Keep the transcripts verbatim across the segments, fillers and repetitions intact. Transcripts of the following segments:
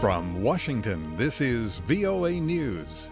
From Washington, this is V O A News.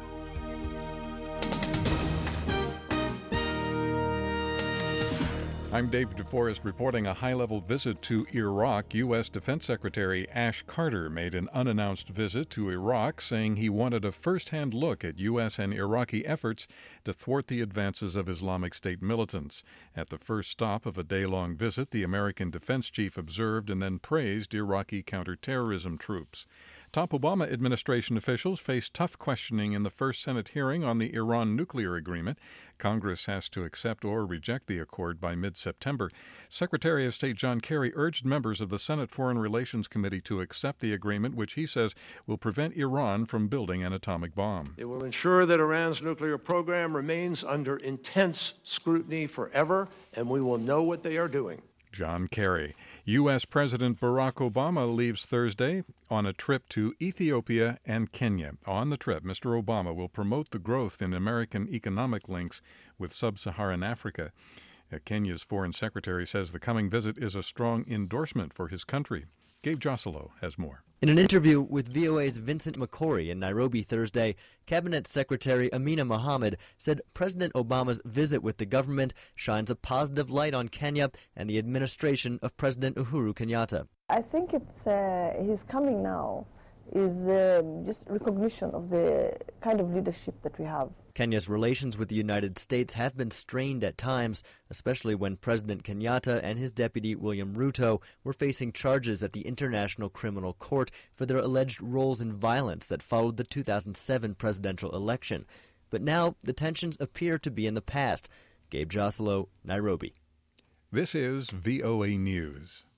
I'm Dave DeForest reporting a high-level visit to Iraq. U S. Defense Secretary Ash Carter made an unannounced visit to Iraq, saying he wanted a first-hand look at U S and Iraqi efforts to thwart the advances of Islamic State militants. At the first stop of a day-long visit, the American defense chief observed and then praised Iraqi counterterrorism troops. Top Obama administration officials face tough questioning in the first Senate hearing on the Iran nuclear agreement. Congress has to accept or reject the accord by mid-September. Secretary of State John Kerry urged members of the Senate Foreign Relations Committee to accept the agreement, which he says will prevent Iran from building an atomic bomb. It will ensure that Iran's nuclear program remains under intense scrutiny forever, and we will know what they are doing. John Kerry. U S. President Barack Obama leaves Thursday on a trip to Ethiopia and Kenya. On the trip, Mister Obama will promote the growth in American economic links with sub-Saharan Africa. Uh, Kenya's foreign secretary says the coming visit is a strong endorsement for his country. Gabe Joselo has more. In an interview with V O A's Vincent McCory in Nairobi Thursday, Cabinet Secretary Amina Mohammed said President Obama's visit with the government shines a positive light on Kenya and the administration of President Uhuru Kenyatta. I think it's uh, his coming now is uh, just recognition of the kind of leadership that we have. Kenya's relations with the United States have been strained at times, especially when President Kenyatta and his deputy William Ruto were facing charges at the International Criminal Court for their alleged roles in violence that followed the two thousand seven presidential election. But now the tensions appear to be in the past. Gabe Joselo, Nairobi. This is V O A News.